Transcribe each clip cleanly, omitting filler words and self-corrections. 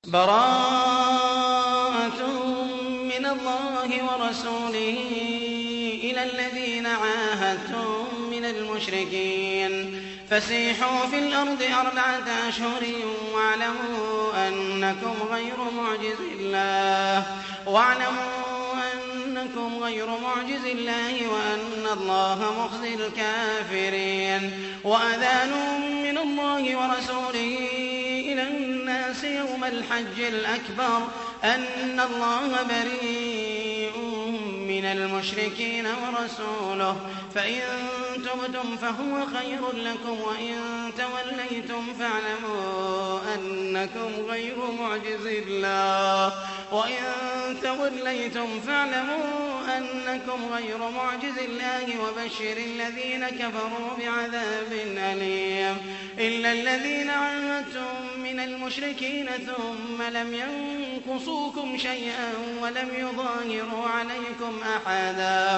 براءة من الله ورسوله إلى الذين عاهدتم من المشركين فسيحوا في الأرض 4 أشهر واعلموا أنكم غير معجز الله وأن الله مخزي الكافرين وأذان من الله ورسوله إلى الناس يوم الحج الأكبر أن الله بريء من المشركين ورسوله فإن تبتم فهو خير لكم وإن توليتم فاعلموا أنكم غير معجز الله وبشر الذين كفروا بعذاب أليم إلا الذين عاهدتم من المشركين ثم لم ينقصوكم شيئا ولم يظاهروا عليكم أحدا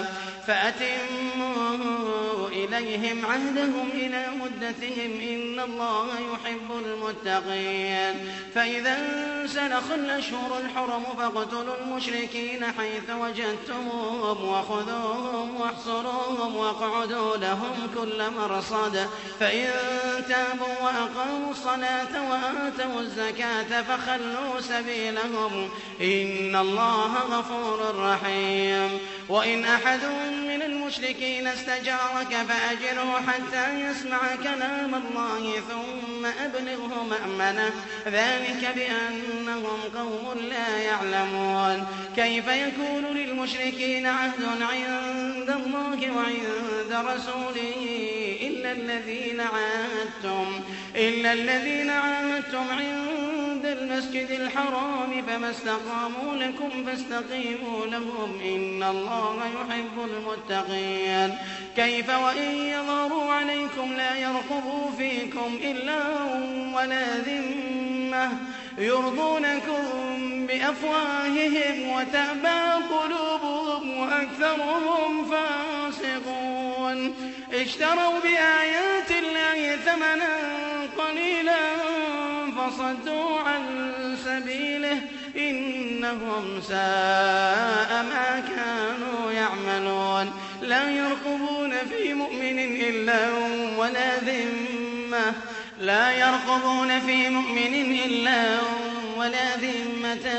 فأتموا إليهم عهدهم إلى مدتهم إن الله يحب المتقين فإذا انسلخ الأشهر الحرم فاقتلوا المشركين حيث وجدتموهم وخذوهم واحصروهم واقعدوا لهم كل مرصد فإن تابوا وأقاموا الصلاة وآتوا الزكاة فخلوا سبيلهم إن الله غفور رحيم وإن أحد من المشركين استجارك فأجره حتى يسمع كلام الله ثم أبلغه مأمنه ذلك بأنهم قوم لا يعلمون كيف يكون للمشركين عهد عند الله وعند رسوله إلا الذين عاهدتم عند المسجد الحرام فما استقاموا لكم فاستقيموا لهم إن الله يحب المتقين كيف وإن يظهروا عليكم لا يرقبوا فيكم إلا ولا ذمة يرضونكم بأفواههم وتأبى قلوبهم وأكثرهم فاسقون اشتروا بآيات الله ثمنا قليلا فصدوا عن سبيله إنهم ساء ما كانوا يعملون لا يرقبون في مؤمن إلا ولا ذمة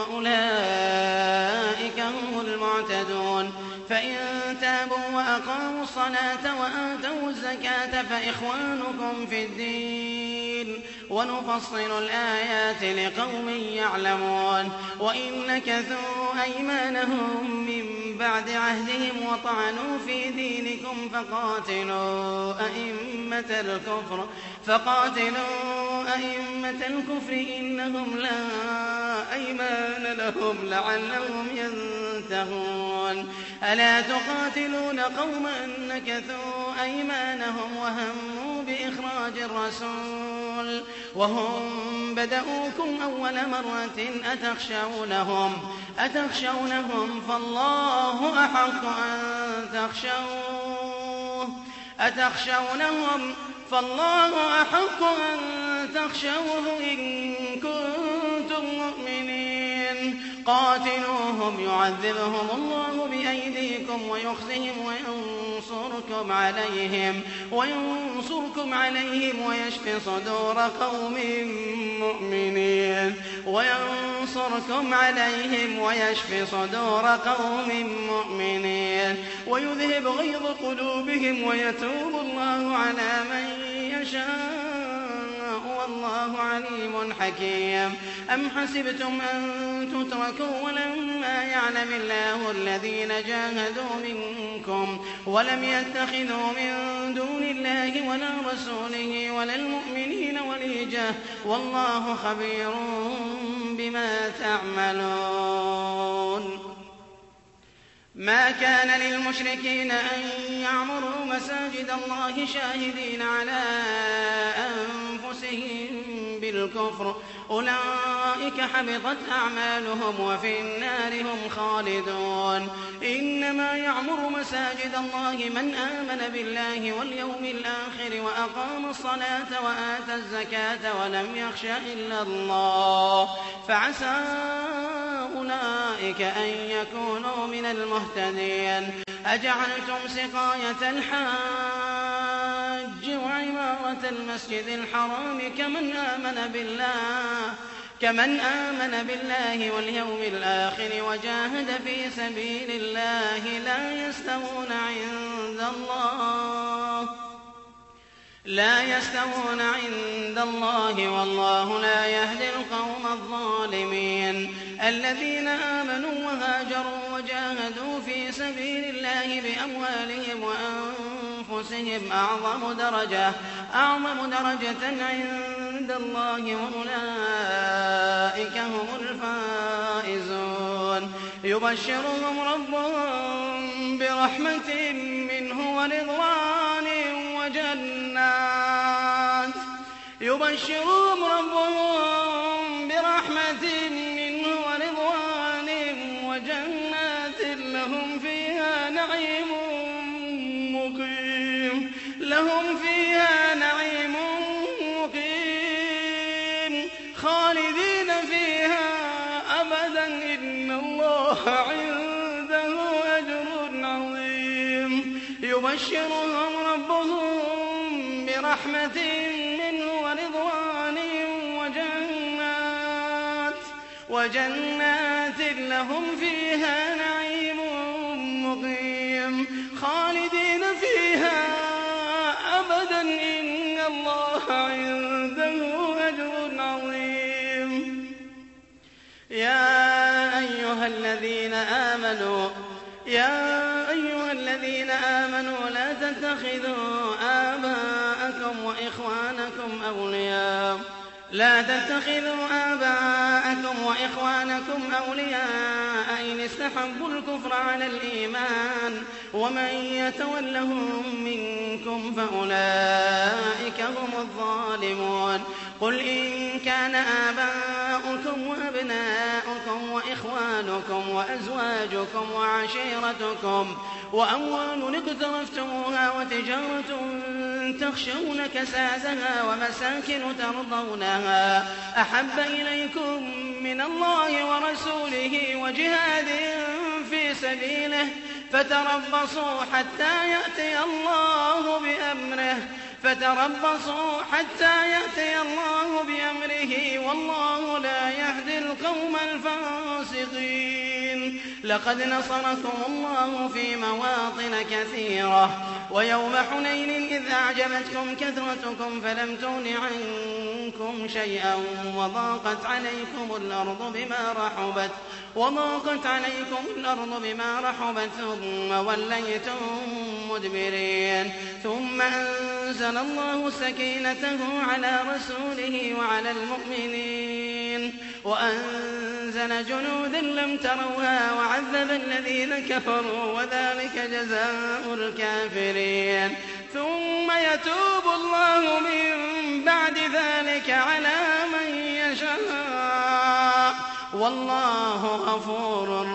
وأولئك هم المعتدون فإن تابوا وأقاموا الصلاة وآتوا الزكاة فإخوانكم في الدين ونفصل الآيات لقوم يعلمون وإن نكثوا أيمانهم من بعد عهدهم وطعنوا في دينكم فقاتلوا أئمة الكفر إنهم لا أيمان لهم لعلهم ينتهون ألا تقاتلون قوما نكثوا أيمانهم وهموا بإخراج الرسول وهم بدؤوكم أول مرة أتخشونهم فالله أحق أن تخشوه إن كنتم مؤمنين قاتلوهم يعذبهم الله بأيديكم ويخزهم وينصركم عليهم ويشف صدور قوم مؤمنين ويذهب غيظ قلوبهم ويتوب الله على من يشاء والله عليم حكيم أم حسبتم أن تتركوا ولما يعلم الله الذين جاهدوا منكم ولم يتخذوا من دون الله ولا رسوله ولا المؤمنين وليجة والله خبير بما تعملون ما كان للمشركين أن يعمروا مساجد الله شاهدين على أنفسهم بالكفر أولئك حبطت أعمالهم وفي النار هم خالدون. إنما يعمر مساجد الله من آمن بالله واليوم الآخر وأقام الصلاة وآتى الزكاة ولم يخش إلا الله فعسى أولئك أن يكونوا من المهتدين. أجعلتم سقاية الحاج وعمارة المسجد الحرام كمن آمن بالله واليوم الآخر وجاهد في سبيل الله لا يستوون عند الله والله لا يهدي القوم الظالمين. الذين آمنوا وهاجروا وجاهدوا في سبيل الله بأموالهم وأنفسهم أعظم درجة عند الله وأولئك هم الفائزون. يبشرهم ربهم برحمة منه ورضوان وجنات لهم فيها نعيم مقيم خالدين فيها أبدا إن الله عنده أجر عظيم. يبشرهم ربهم برحمة منه ورضوان وجنات لهم فيها نعيم مقيم خالدين فيها أبدا إن الله عنده أجر عظيم. يا أيها الذين آمنوا لا تتخذوا آباءكم وإخوانكم أولياء إن استحبوا الكفر على الإيمان ومن يتولهم منكم فأولئك هم الظالمون. قل إن كان آباؤكم وأبناؤكم وإخوانكم وأزواجكم وعشيرتكم وأموال اقترفتموها وتجارة تخشون كسادها ومساكن ترضونها أحب إليكم من الله ورسوله وجهاد في سبيله فتربصوا حتى يأتي الله بأمره والله لا يهدي القوم الفاسقين. لقد نصركم الله في مواطن كثيرة ويوم حنين إذ أعجبتكم كثرتكم فلم تغن عنكم شيئا وضاقت عليكم الأرض بما رحبت ثم وليتم مدبرين. ثم أنزل الله سكينته على رسوله وعلى المؤمنين وأنزل جنودا لم تروها وعذب الذين كفروا وذلك جزاء الكافرين. ثم يتوب الله من بعد ذلك على من يشاء والله غفور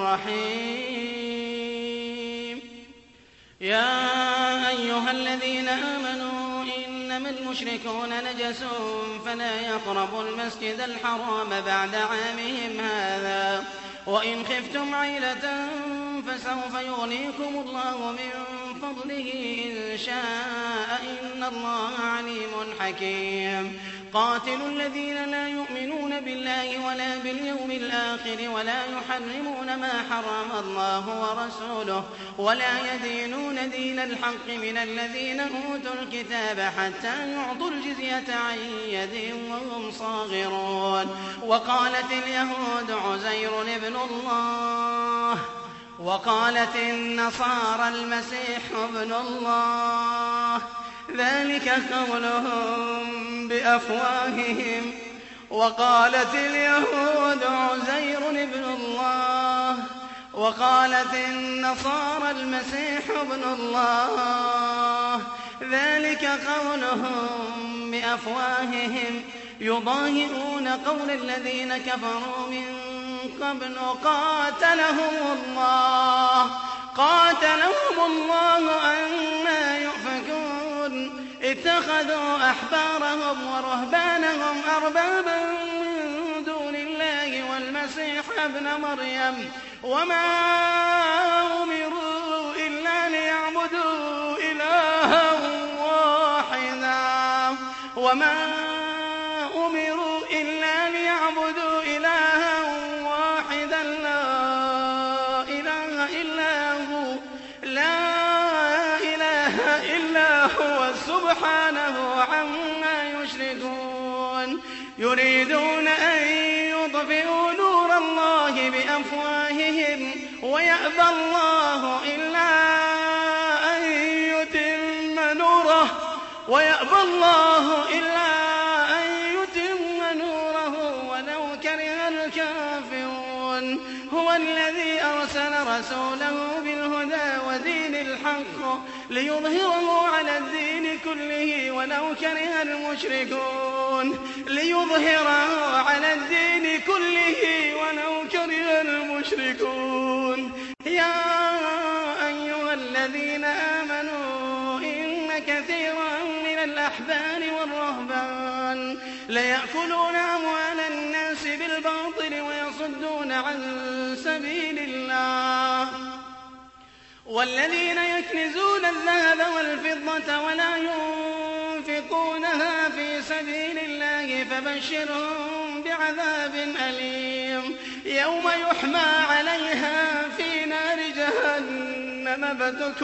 رحيم. يا أيها الذين آمنوا إنما المشركون نجس فلا يقربوا المسجد الحرام بعد عامهم هذا وإن خفتم عيلة فسوف يغنيكم الله من فضله إن شاء إن الله عليم حكيم. قاتلوا الذين لا يؤمنون بالله ولا باليوم الآخر ولا يحرمون ما حرم الله ورسوله ولا يدينون دين الحق من الذين أوتوا الكتاب حتى يعطوا الجزية عن يد وهم صاغرون. وقالت اليهود عزير ابن الله وقالت النصارى المسيح ابن الله ذلك قولهم بأفواههم. وقالت اليهود عزير ابن الله وقالت النصارى المسيح ابن الله ذلك قولهم بأفواههم يضاهئون قول الذين كفروا من قبل قاتلهم الله أنى يؤفكون اتخذوا أحبارهم ورهبانهم أربابا من دون الله والمسيح ابن مريم وما أمروا إلا ليعبدوا إلها واحدا لا إله إلا هو سبحانه عما يشركون يريدون أن يطفئوا نور الله بأفواههم ويأبى الله إلا أن يتم نوره ولو كره الكافرون هو الذي أرسل رسوله بالهدى ودين الحق ليظهره على الدين كله ولو كره المشركون يا أيها الذين آمنوا إن كثيرا من الأحبار والرهبان ليأكلون أموال الناس بالباطل ويصدون عن سبيل الله والذين يكنزون الذهب والفضة ولا ينفقونها في سبيل الله فبشرهم بعذاب أليم يوم يحمى عليها في نار جهنم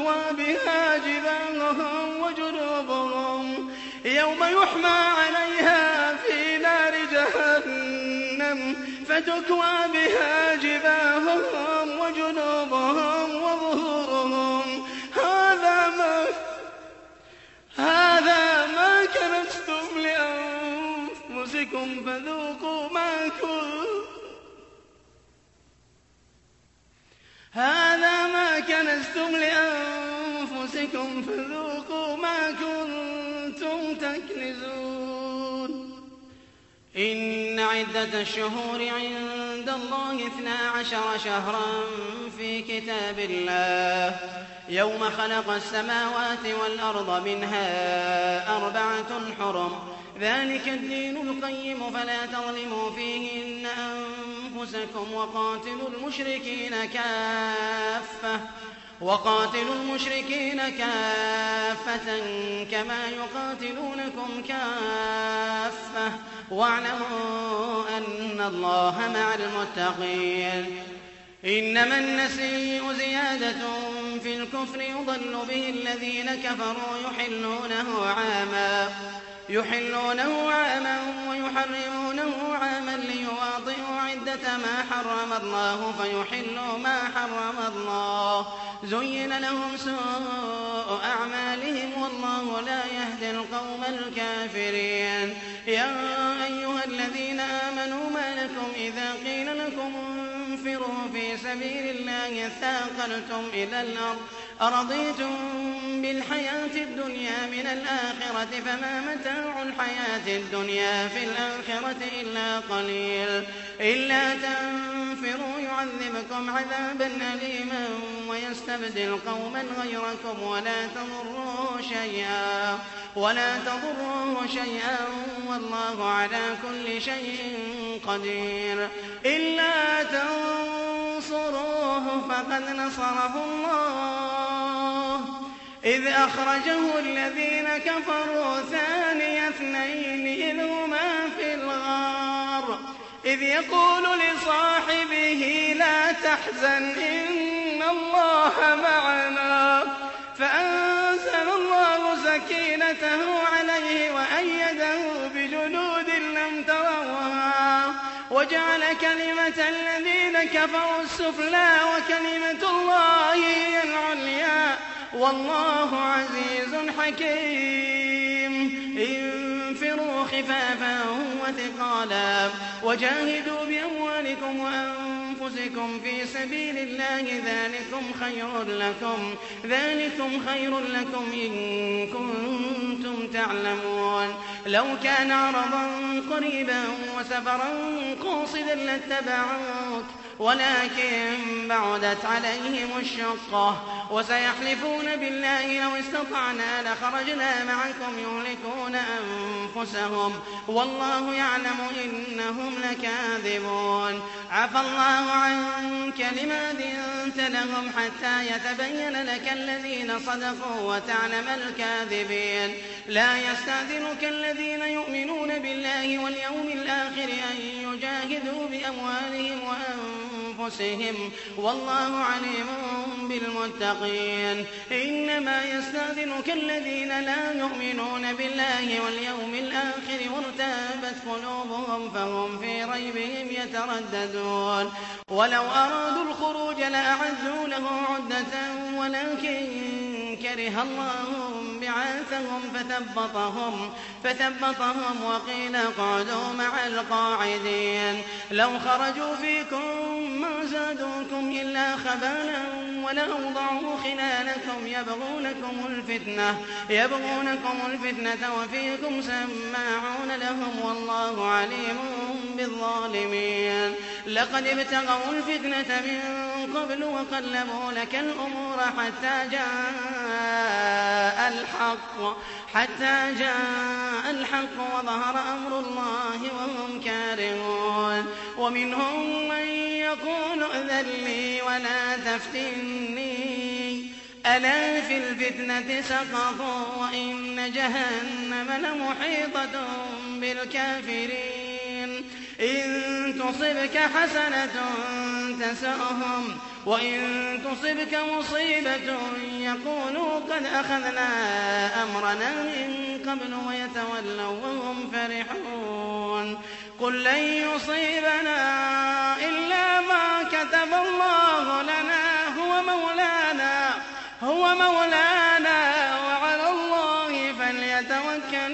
فتكوى بها جباههم وجنوبهم وظهورهم هذا ما كنزتم لأنفسكم فذوقوا ما كنتم تكنزون إن عدة الشهور عند الله 12 شهرا في كتاب الله يوم خلق السماوات والأرض منها 4 حرم ذلك الدين القيم فلا تظلموا فيهن أنفسكم وقاتلوا المشركين كافة كما يقاتلونكم كافة واعلموا أن الله مع المتقين إنما النسيء زيادة في الكفر يضل به الذين كفروا يحلونه عاما ويحرمونه عاما ليواطئوا عدة ما حرم الله فيحلوا ما حرم الله زين لهم سوء أعمالهم والله لا يهدي القوم الكافرين يا أيها الذين آمنوا ما لكم إذا قيل لكم انفروا في سبيل الله ثاقلتم إلى الأرض أرضيتم بالحياة الدنيا من الآخرة فما متاع الحياة الدنيا في الآخرة إلا قليل إلا تنفروا يعذبكم عذابا أليما ويستبدل قوما غيركم ولا تضروه شيئا والله على كل شيء قدير إلا تنصروه فقد نصره الله إذ أخرجه الذين كفروا ثاني اثنين إذ هما في الغار إذ يقول لصاحبه لا تحزن إن الله معنا فأنزل الله سكينته عليه وأيده بجنود لم تروها وجعل كلمة الذين كفروا السفلى وكلمة الله هي العليا والله عزيز حكيم انفروا خفافا وثقالا وجاهدوا بأموالكم وأنفسكم في سبيل الله ذلكم خير لكم إن كنتم تعلمون. لو كان عرضا قريبا وسفرا قاصدا لاتبعوك ولكن بعدت عليهم الشقة وسيحلفون بالله لو استطعنا لخرجنا معكم يهلكون أنفسهم والله يعلم إنهم لكاذبون. عفى الله عنك لما أذنت لهم حتى يتبين لك الذين صدقوا وتعلم الكاذبين. لا يستأذنك الذين يؤمنون بالله واليوم الآخر أن يجاهدوا بأموالهم وأنفسهم والله عليم بالمتقين. إنما يستأذنك الذين لا يؤمنون بالله واليوم الآخر وارتابت قلوبهم فهم في ريبهم يترددون. ولو أرادوا الخروج لأعدوا له عدة ولكن كره الله بعاثهم فثبطهم وقيل اقعدوا مع القاعدين. لو خرجوا فيكم ما زادوكم إلا خبالا ولأوضعوا خلالكم يبغونكم الفتنة وفيكم سماعون لهم والله عليم بالظالمين. لقد ابتغوا الفتنة من قبل وقلبوا لك الأمور حتى جاء الحق وظهر أمر الله وهم كارهون. ومنهم من يقول ائذن لي ولا تفتني ألا في الفتنة سقطوا وإن جهنم لمحيطة بالكافرين. إن تصبك حسنة تسؤهم وإن تصبك مصيبة يقولوا قد أخذنا أمرنا من قبل ويتولوا وهم فرحون. قل لن يصيبنا إلا ما كتب الله لنا هو مولانا وعلى الله فليتوكل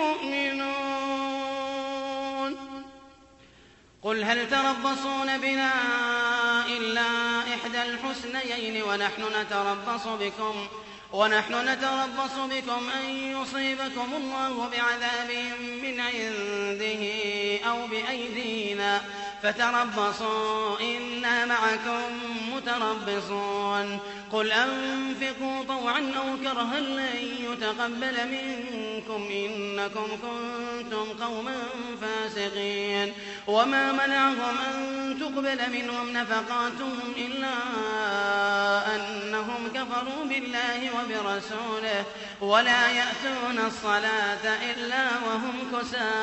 المؤمنون. قل هل تربصون بنا إلا إحدى الحسنيين ونحن نتربص بكم أن يصيبكم الله بعذاب من عنده أو بأيدينا فتربصوا إنا معكم متربصون. قل أنفقوا طوعا أو كرها لن يتقبل منكم إنكم كنتم قوما فاسقين. وما منعهم أن تقبل منهم نفقاتهم إلا أنهم كفروا بالله وبرسوله ولا يأتون الصلاة إلا وهم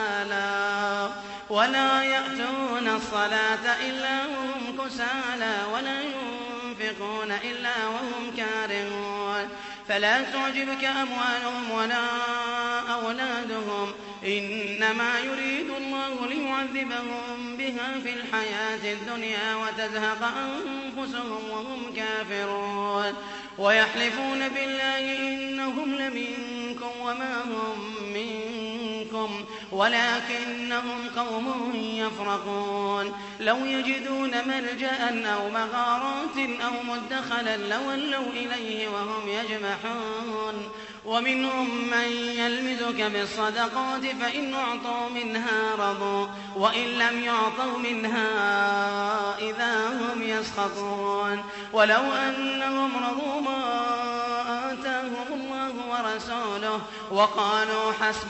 كسالى ولا ينفقون إلا وهم كارهون. فلا تعجبك أموالهم ولا أولادهم إنما يريد الله ليعذبهم بها في الحياة الدنيا وتزهق أنفسهم وهم كافرون. ويحلفون بالله إنهم لمنكم وما هم منكم ولكنهم قوم يفرقون. لو يجدون ملجأ أو مغارات أو مدخلا لولوا إليه وهم يجمحون. ومنهم من يلمزك بالصدقات فإن أعطوا منها رضوا وإن لم يعطوا منها إذا هم يسخطون. ولو أنهم رضوا ما آتاهم الله ورسوله وقالوا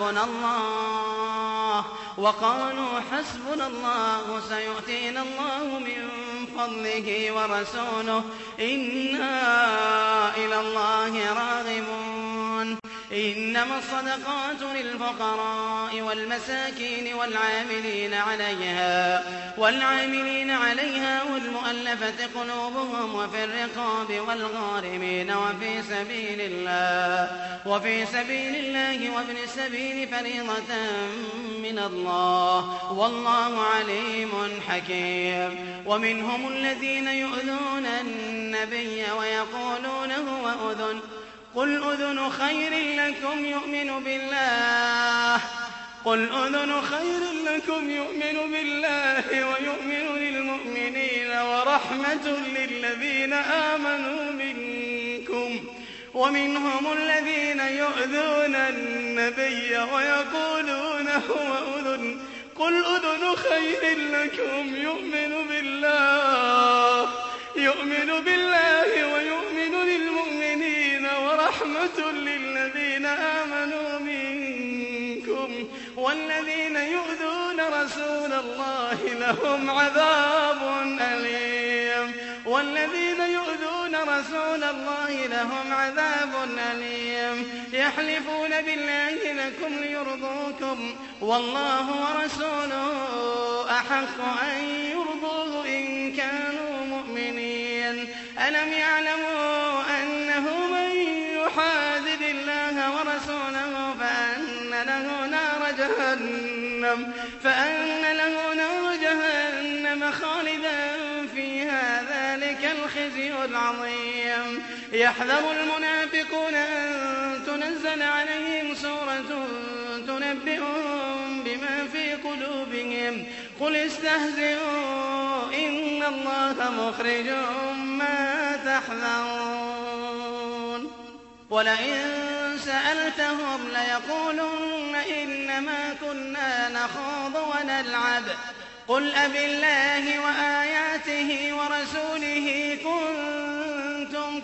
حسبنا الله سيؤتينا الله من فضله ورسوله إنا إلى الله راغبون. إنما الصدقات للفقراء والمساكين والعاملين عليها والمؤلفة قلوبهم وفي الرقاب والغارمين وفي سبيل الله وابن السبيل فريضة من الله والله عليم حكيم. ومنهم الذين يؤذون النبي ويقولون هو أذن قل أذن خير لكم قل أذن خير لكم يؤمن بالله ويؤمن للمؤمنين ورحمة للذين آمنوا منكم ومنهم الذين يؤذون النبي ويقولون هو أذن قل أذن خير لكم يؤمن بالله ويؤمن للمؤمنين ورحمة للذين آمنوا منكم والذين يؤذون رسول الله لهم عذاب أليم يحلفون بالله لكم ليرضوكم والله ورسوله أحق أن يرضوه إن كانوا مؤمنين ألم يعلموا أنه من يحادد الله ورسوله فأن له نار جهنم خالدا فيها ذلك الخزي العظيم يحذر المنافقون أن تنزل عليهم سورة تنبئهم بما في قلوبهم قل استهزئوا إن الله مخرج ما تحذرون ولئن سألتهم ليقولن إنما كنا نخوض ونلعب قل أبالله وآياته ورسوله كنتم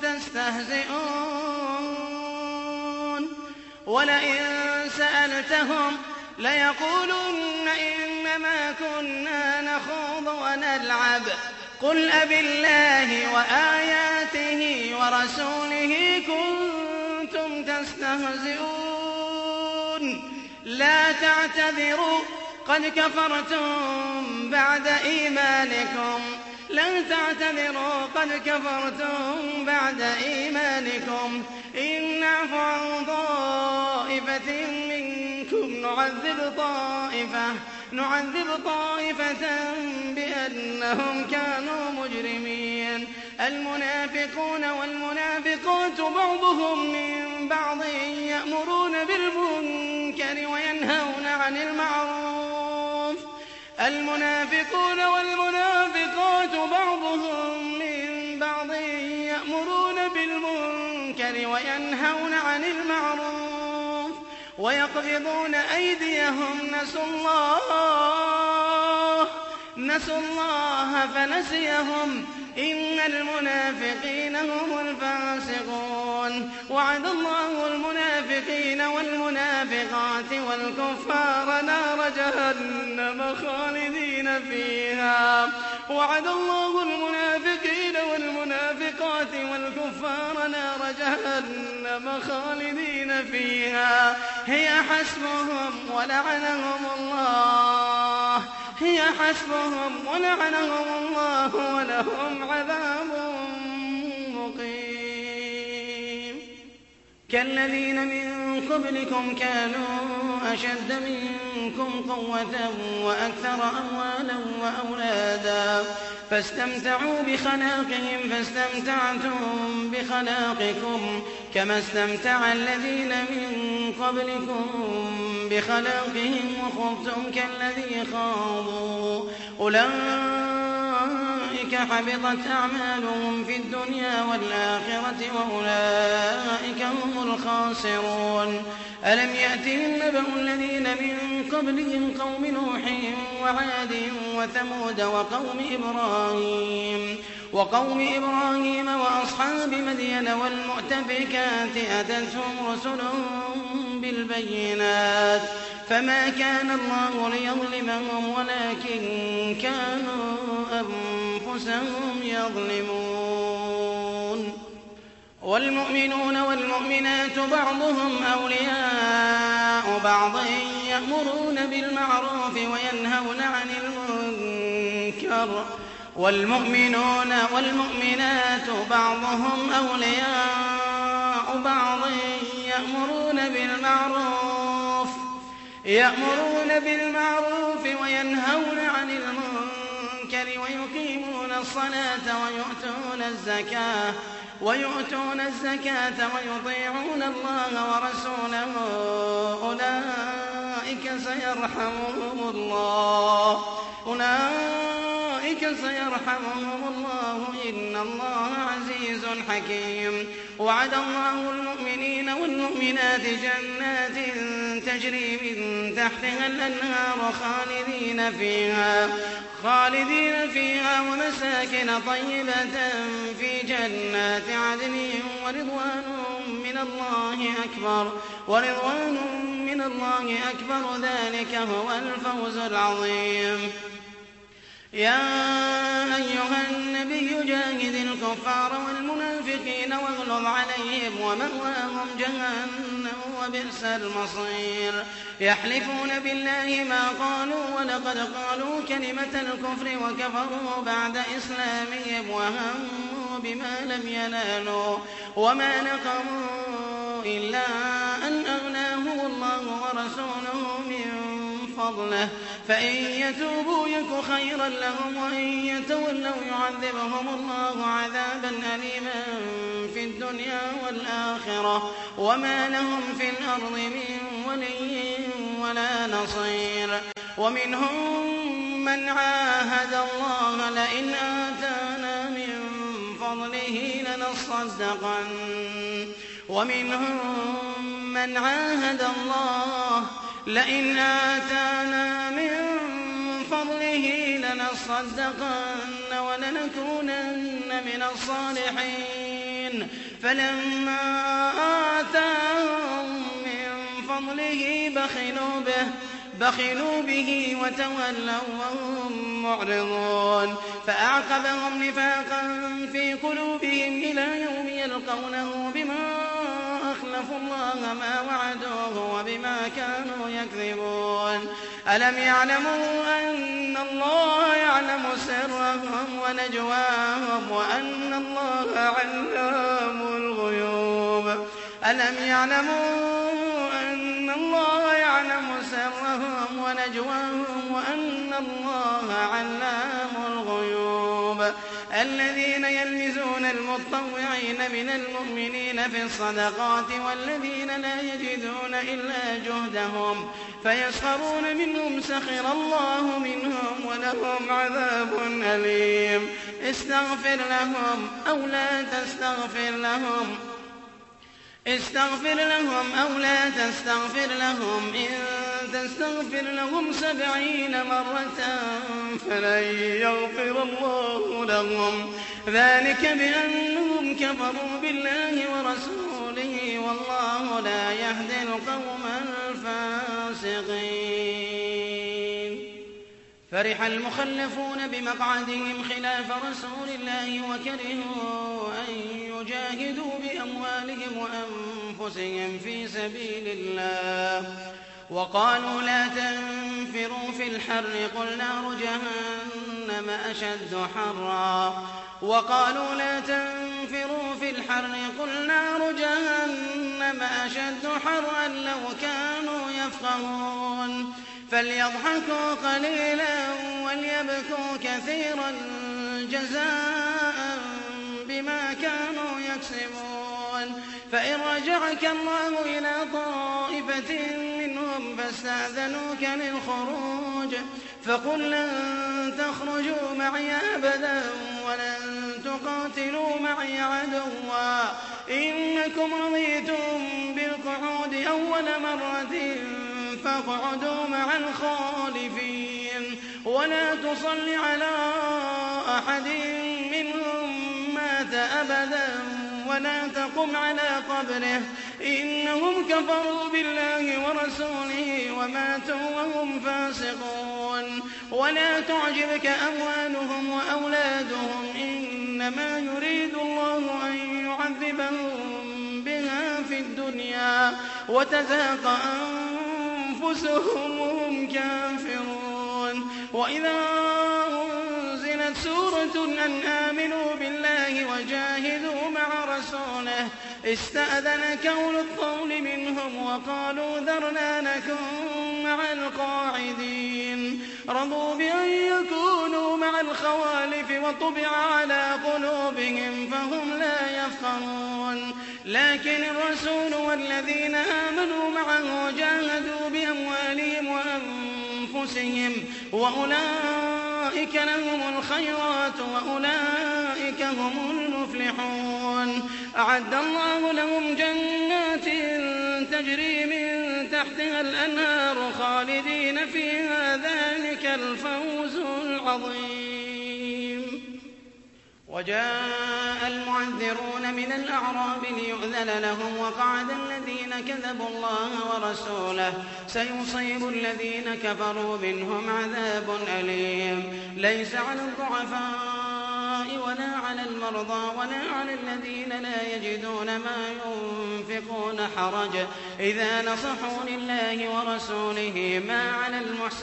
تستهزئون ولئن سألتهم ليقولن إنما كنا نخوض ونلعب قل أبالله وآياته ورسوله كنتم تستهزئون لا تعتذروا قد كفرتم بعد إيمانكم إن نعفو عن طائفة منكم نعذب طائفة بأنهم كانوا مجرمين المنافقون والمنافقات بعضهم من بعض يأمرون بالمنكر وينهون عن المعروف ويقبضون أيديهم نسوا الله فنسيهم إن المنافقين هم الفاسقون وعد الله المنافقين والمنافقات والكفار نار جهنم خالدين فيها هي حسبهم ولعنهم الله ولهم عذاب مقيم كالذين من قبلكم كانوا أشد منكم قوة وأكثر أموالا وأولادا فاستمتعوا بخلاقهم فاستمتعتم بخلاقكم كما استمتع الذين من قبلكم بخلاقهم وخضتم كالذي خاضوا أولئك حبطت أعمالهم في الدنيا والآخرة وأولئك هم الخاسرون ألم يأتهم نبأ الذين من قبلهم قوم نوح وعاد وثمود وقوم إبراهيم وأصحاب مدين والمؤتفكات أتتهم رسلهم بالبينات فما كان الله ليظلمهم ولكن كانوا أنفسهم يظلمون والمؤمنون والمؤمنات بعضهم أولياء بعض يأمرون بالمعروف وينهون عن المنكر والمؤمنون والمؤمنات بعضهم أولياء بعض يأمرون بالمعروف وينهون عن المنكر ويقيمون الصلاة ويؤتون الزكاة ويطيعون الله ورسوله أولئك سيرحمهم الله إن الله عزيز حكيم. وعد الله المؤمنين والمؤمنات جنات تجري من تحتها الأنهار خالدين فيها ومساكن طيبة في جنات عدن ورضوان من الله أكبر ذلك هو الفوز العظيم. يا أيها النبي جاهد الكفار والمنافقين واغلظ عليهم ومأواهم جهنم وبئس المصير. يحلفون بالله ما قالوا ولقد قالوا كلمة الكفر وكفروا بعد إسلامهم وهموا بما لم ينالوا وما نقموا إلا أن أغناهم الله ورسوله من فضله فإن يتوبوا يك خيرا لهم وإن يتولوا يعذبهم الله عذابا أليما في الدنيا والآخرة وما لهم في الأرض من ولي ولا نصير. ومنهم من عاهد الله لئن آتانا من فضله لنصدقن ولنكونن من الصالحين فلما آتاهم من فضله بخلوا به وتولوا وهم معرضون. فأعقبهم نفاقا في قلوبهم إلى يوم يلقونه بما أخلفوا الله ما وعدوه وبما كانوا يكذبون. ألم يعلموا أن الله يعلم سرهم ونجواهم وأن الله علام الغيوب. الذين يلمزون المطوعين من المؤمنين في الصدقات والذين لا يجدون إلا جهدهم فيسخرون منهم سخر الله منهم ولهم عذاب أليم. استغفر لهم أو لا تستغفر لهم إن تستغفر لهم 70 مرة فلن يغفر الله لهم ذلك بأنهم كفروا بالله ورسوله والله لا يهدي القوم الفاسقين. فرح المخلفون بمقعدهم خلاف رسول الله وكرهوا أن يجاهدوا بأموالهم وأنفسهم في سبيل الله وقالوا لا تنفروا في الحر قل نار جهنم أشد حرا لو كانوا يفقهون. فليضحكوا قليلا وليبكوا كثيرا جزاء بما كانوا يكسبون. فإن رجعك الله إلى طائفة منهم فاستأذنوك للخروج فقل لن تخرجوا معي أبدا ولن تقاتلوا معي عدوا إنكم رضيتم بالقعود أول مرة فاقعدوا مع الخالفين ولا تصل على أحد منهم مات أبدا ولا تقم على قبره إنهم كفروا بالله ورسوله وماتوا وهم فاسقون. ولا تعجبك أموالهم وأولادهم إنما يريد الله أن يعذبهم بها في الدنيا وتزهق أنفسهم وهم كافرون. وإذا أنزلت سورة أن آمنوا بالله وجاهدوا مع رسوله استأذنك أولو الطول منهم وقالوا ذرنا نكن مع القاعدين رضوا بأن يكونوا مع الخوالف وطبع على قلوبهم فهم لا يفقهون. لكن الرسول والذين آمنوا معه جاهدوا بأموالهم وأنفسهم وأولئك لهم الخيرات وأولئك هم المفلحون. أعد الله لهم جنات تجري من تحتها الأنهار خالدين فيها ذلك الفوز العظيم. وجاء المعذرون من الأعراب ليؤذن لهم وقعد الذين كذبوا الله ورسوله سيصيب الذين كفروا منهم عذاب أليم. ليس على الضعفاء ولا على المرضى ولا على الذين لا يجدون ما ينفقون حرج إذا نصحوا لله ورسوله ما على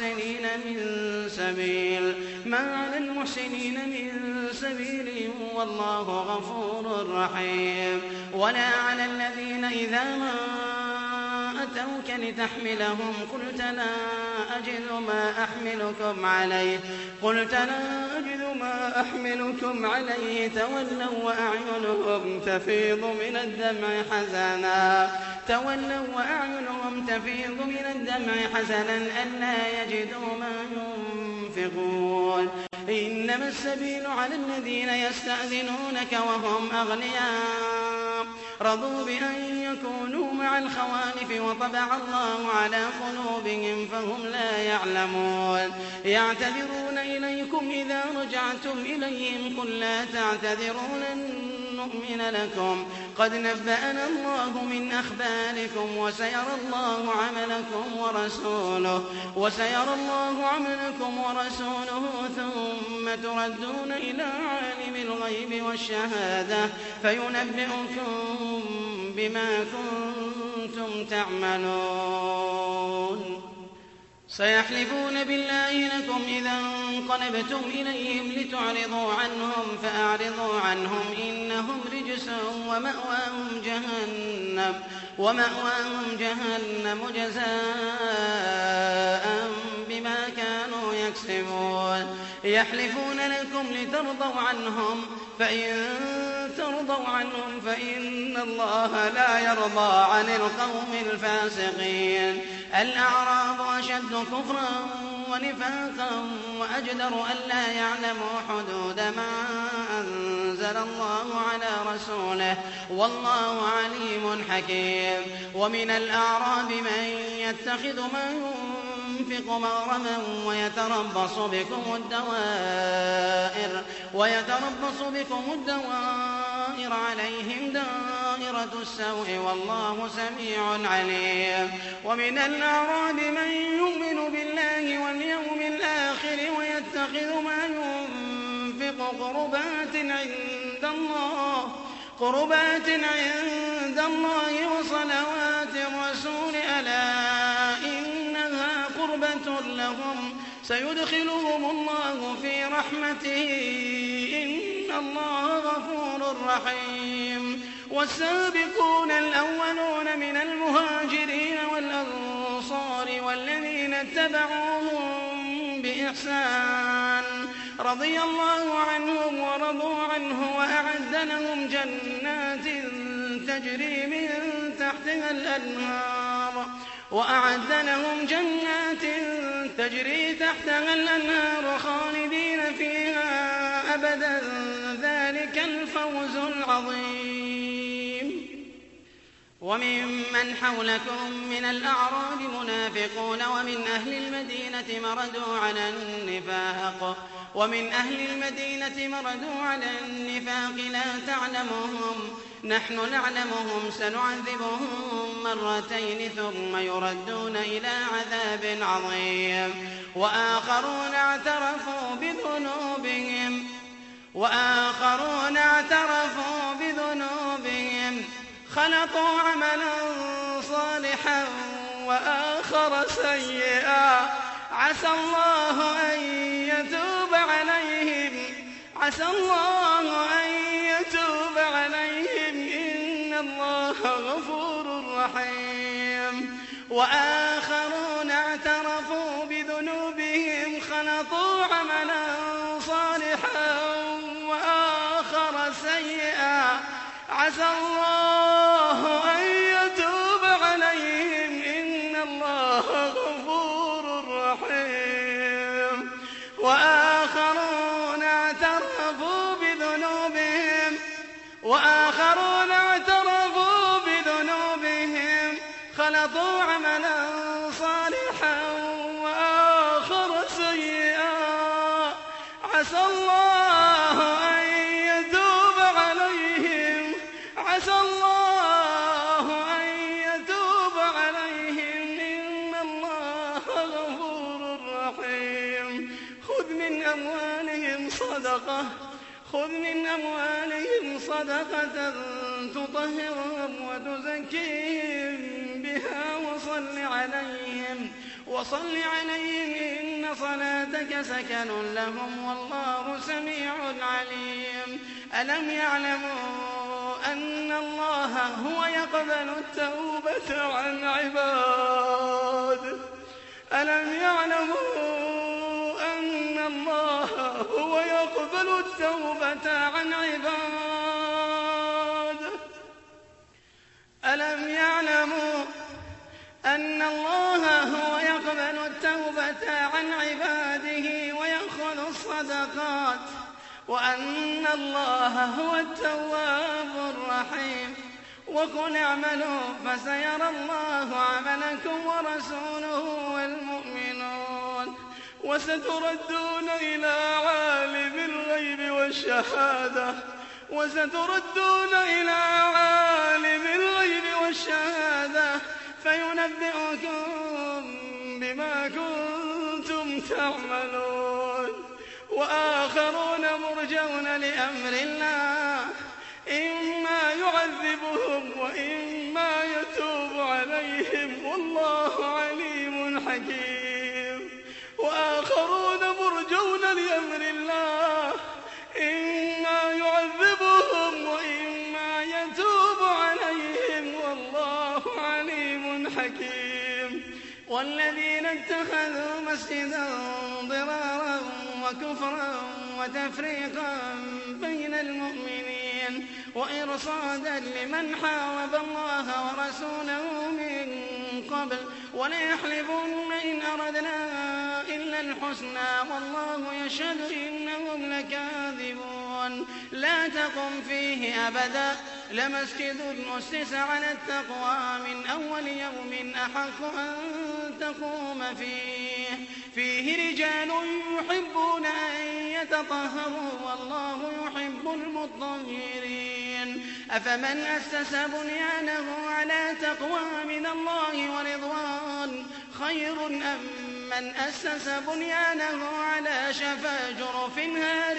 المحسنين من سبيل والله غفور رحيم. ولا على الذين إذا ما أتوك لتحملهم قلت لا أجد ما أحملكم عليه تولوا وأعينهم تفيض من الدمع حزنا ألا يجدوا ما ينفقون. إنما السبيل على الذين يستأذنونك وهم أغنياء رضوا بأن يكونوا مع الخوالف وطبع الله على قلوبهم فهم لا يعلمون. يعتذرون إليكم إذا رجعتم إليهم قل لا تعتذروا لن نؤمن لكم قد نبأنا الله من أخباركم وسيرى الله عملكم ورسوله ثم تردون إلى عالم الغيب والشهادة فينبئكم بما كنتم تعملون. سيحلفون بالله لكم إذا انقلبتم إليهم لتعرضوا عنهم فأعرضوا عنهم إنهم رجس ومأواهم جهنم جزاء بما كانوا يكسبون. يحلفون لكم لترضوا عنهم فإن ترضوا عنهم فإن الله لا يرضى عن القوم الفاسقين. الأعراب أشد كفرا ونفاقا وأجدر ألا يعلموا حدود ما أنزل الله على رسوله والله عليم حكيم. ومن الأعراب من يتخذ ما ينفق مغرما ويتربص بكم الدوائر عليهم دائرة السوء والله سميع عليم. ومن الأعراب من يؤمن بالله واليوم الآخر ويتخذ ما ينفق قربات عند الله وصلوات الرسول ألا إنها قربة لهم سيدخلهم الله في رحمته إن الله غفور رحيم. والسابقون الأولون من المهاجرين والأنصار والذين اتبعوهم بإحسان رضي الله عنهم ورضوا عنه وأعد لهم جنات تجري تحتها الأنهار خالدين فيها أبدا ذلك الفوز العظيم. وممن حولكم من الأعراب منافقون ومن أهل المدينة مردوا على النفاق لا تعلمهم نحن نعلمهم سنعذبهم مرتين ثم يردون إلى عذاب عظيم. وآخرون اعترفوا بذنوبهم خلطوا عملا صالحا وآخر سيئا عسى الله أن يتوب عليهم إن الله غفور رحيم. وآخرون اعترفوا بذنوبهم خلطوا عملا صالحا وآخر سيئا عسى الله أن يتوب عليهم إن الله غفور رحيم وآخرون اعترفوا بذنوبهم خلطوا عملا صالحا وآخر سيئا عسى الله أن يتوب عليهم إن الله غفور رحيم خذ من أموالهم صدقة تطهرهم وتزكيهم بها وصل عليهم إن صلاتك سكن لهم والله سميع عليم ألم يعلموا أن الله هو يقبل التوبة عن عباده ويأخذ الصدقات وأن الله هو التواب الرحيم وقل اعملوا فسيرى الله عملكم ورسوله والمؤمنون وستردون إلى عالم الغيب والشهادة فينبئكم بما كنتم تعملون وآخرون مرجون لأمر الله إما يعذبهم وإما يتوب عليهم والله عليم حكيم والذين اتخذوا مسجدا ضرارا وكفرا وتفريقا بين المؤمنين وإرصادا لمن حارب الله ورسوله من قبل وليحلفن إن أردنا إلا الحسنى والله يشهد إنهم لكاذبون لا تقم فيه أبدا لمسجد أسس على التقوى من أول يوم أحق أن تقوم فيه رجال يحبون أن يتطهروا والله يحب المطهرين أفمن أسس بنيانه على تقوى من الله ورضوان خير أم من أسس بنيانه على شفا جرف هار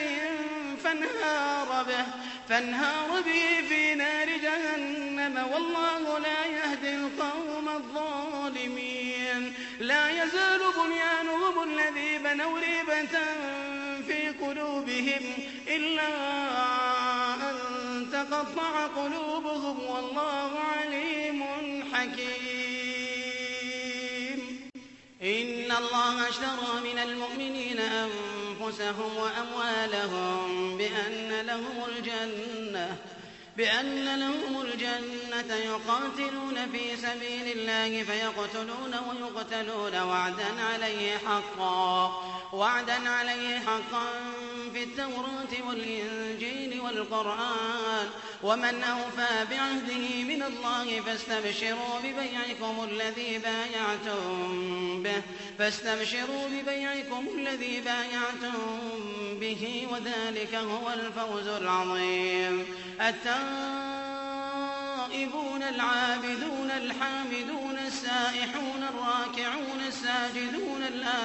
فانهار به في نار جهنم والله لا يهدي القوم الظالمين لا يزال بنيانهم الذي بنوا ريبة في قلوبهم إلا أن تقطع قلوبهم والله عليم حكيم إن الله اشترى من المؤمنين أنفسهم وأموالهم بأن لهم الجنة يقاتلون في سبيل الله فيقتلون ويقتلون وعدا عليه حقا في التوراة والإنجيل والقرآن ومن أوفى بعهده من الله فاستبشروا ببيعكم الذي بايعتم به وذلك هو الفوز العظيم التائبون العابدون الحامدون السائحون الراكعون الساجدون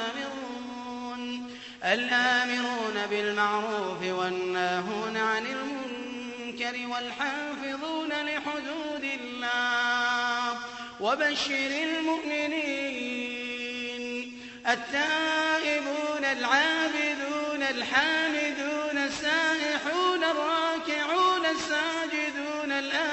الآمرون بالمعروف والناهون عن المنكر والحافظون لحدود الله وبشر المؤمنين التائبون العابدون الحامدون السائحون الراكعون الساجدون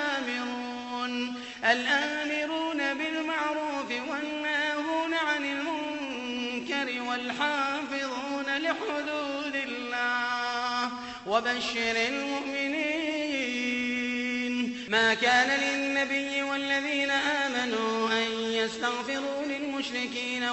الآمرون بالمعروف والناهون عن المنكر والحافظون لحدود الله وبشر المؤمنين ما كان للنبي والذين آمنوا أن يستغفروا للمشركين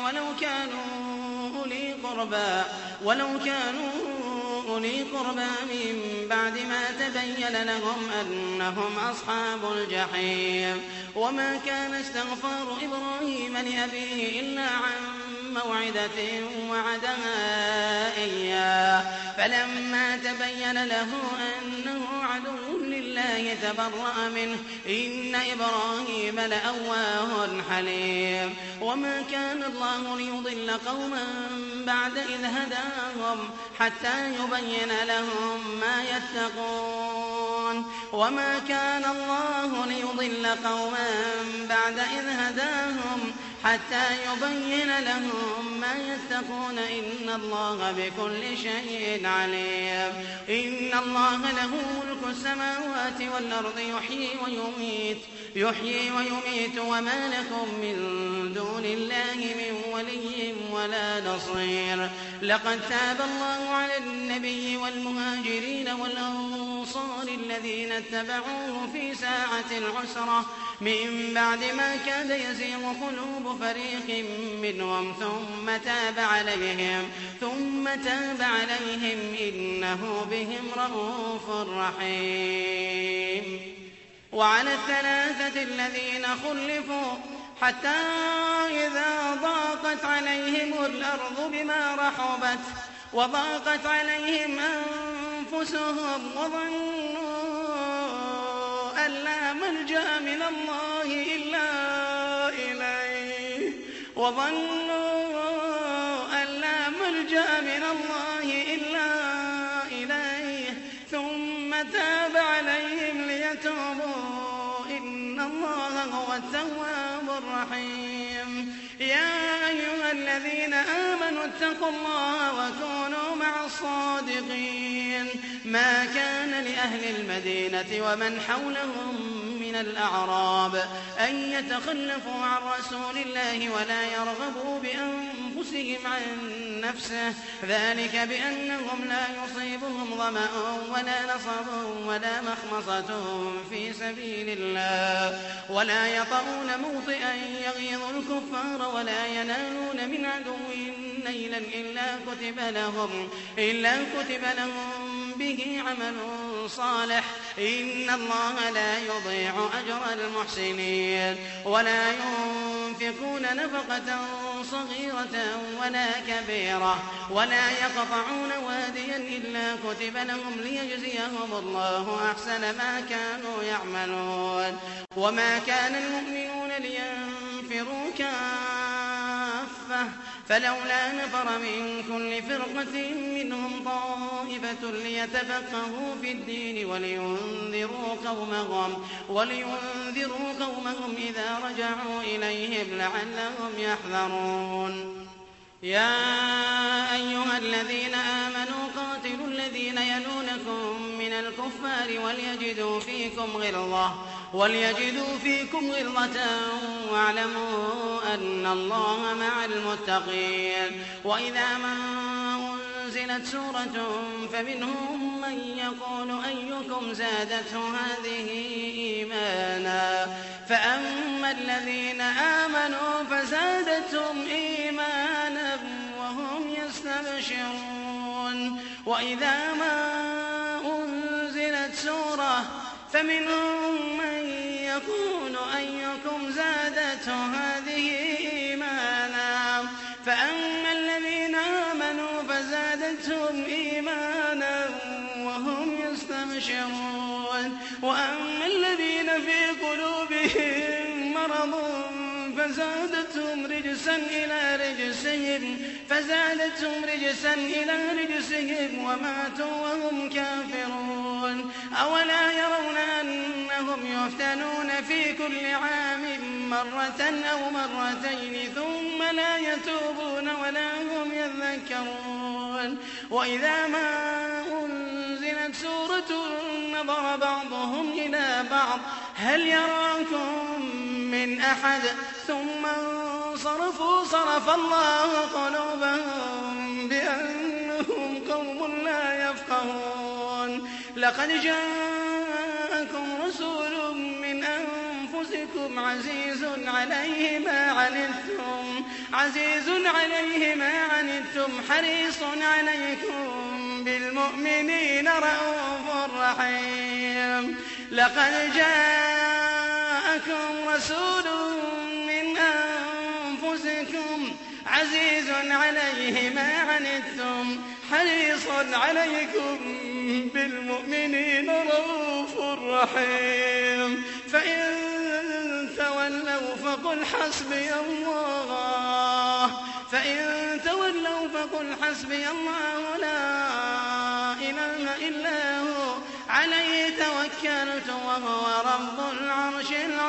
ولو كانوا أولي قربى من بعد ما تبين لهم أنهم أصحاب الجحيم. وما كان استغفار إبراهيم لأبيه إلا عن موعدة وعدها إياه، فلما تبين له أنه عدو لله تبرأ منه، إن إبراهيم لأواه حليم. وما كان الله ليضل قوما بعد إذ هداهم حتى يبين لهم ما يتقون. وما كان الله ليضل قوما بعد إذ هداهم حتى يبين لهم ما يتقون، إن الله بكل شيء عليم. إن الله له ملك السماوات والأرض يحيي ويميت وما لكم من دون الله من ولي ولا نصير. لقد تاب الله على النبي والمهاجرين والأنصار الذين اتبعوه في ساعة العسرة من بعد ما كاد يزيغ قلوب فريق منهم ثم تاب عليهم إنه بهم رءوف رحيم. وعلى الثلاثة الذين خلفوا حتى إذا ضاقت عليهم الأرض بما رحبت وضاقت عليهم أنفسهم وظنوا أن لا ملجأ من الله إلا إليه ثم تاب عليهم ليتوبوا إن الله هو التواب الرحيم. يا أيها الذين آمنوا اتقوا الله وكونوا مع الصادقين. ما كان لأهل المدينة ومن حولهم من الأعراب أن يتخلفوا عن رسول الله ولا يرغبوا بأنفسهم عن نفسه، ذلك بأنهم لا يصيبهم ظمأ ولا نصب ولا مخمصة في سبيل الله ولا يطؤون موطئا يغيظ الكفار ولا ينالون من عدو نيلا إلا كتب لهم به عمل صالح. إن الله لا يضيع أجر المحسنين. ولا ينفقون نفقة صغيرة ولا كبيرة ولا يقطعون واديا إلا كتب لهم ليجزيهم الله أحسن ما كانوا يعملون. وما كان المؤمنون لينفروا كافة فلولا نفر من كل فرقة منهم طائفة ليتفقهوا في الدين ولينذروا قومهم إذا رجعوا إليهم لعلهم يحذرون. يا أيها الذين آمنوا قاتلوا الذين يلونكم من الكفار وليجدوا فيكم غلظة واعلموا أن الله مع المتقين. وإذا ما أنزلت سورة فمنهم من يقول أيكم زادته هذه إيمانا فأما الذين آمنوا فزادتهم إيمانا وهم يستبشرون. وإذا ما أنزلت سورة فمنهم من يقول أيكم زادته هذه إيمانا فأما الذين آمنوا فزادتهم إيمانا وهم يستبشرون. وأما الذين في قلوبهم مرض فزادتهم رجسا إلى رجسهم وماتوا وهم كافرون. أولا يرون أنهم يفتنون في كل عام مرة أو مرتين ثم لا يتوبون ولا هم يذكرون. وإذا ما أنزلت سورة نظر بعضهم إلى بعض هل يراكم من أحد ثم انصرفوا صرف الله قلوبهم بأنهم قوم لا يفقهون. لقد جاءكم جاءكم رسول من أنفسكم عزيز عليه ما عنتم حريص عليكم بالمؤمنين رءوف رحيم لقد جاءكم رسول من أنفسكم عزيز عليه ما عنتم حريص عليكم بالمؤمنين رءوف رحيم فإن تولوا فقل حسبي الله لا إله إلا هو عليه توكلت وهو رب العرش العظيم.